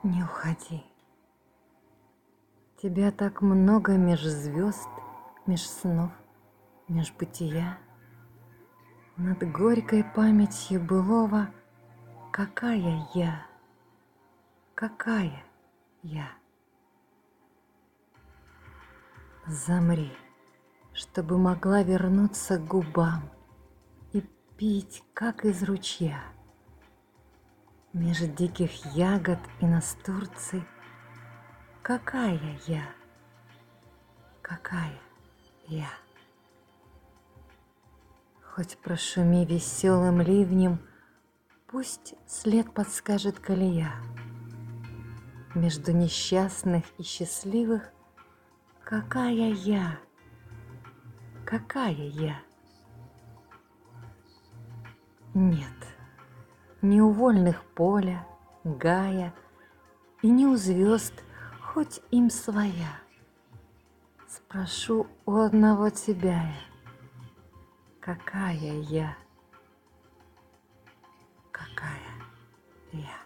Не уходи. Тебя так много меж звезд, меж снов, меж бытия. Над горькой памятью былого какая я, какая я. Замри, чтобы могла вернуться к губам и пить, как из ручья. Меж диких ягод и настурций какая я, какая я. Хоть прошуми веселым ливнем, пусть след подскажет колея. Между несчастных и счастливых какая я, какая я. Нет, ни у вольных поля, гая, и ни у звезд, хоть им своя. Спрошу у одного тебя я, какая я, какая я.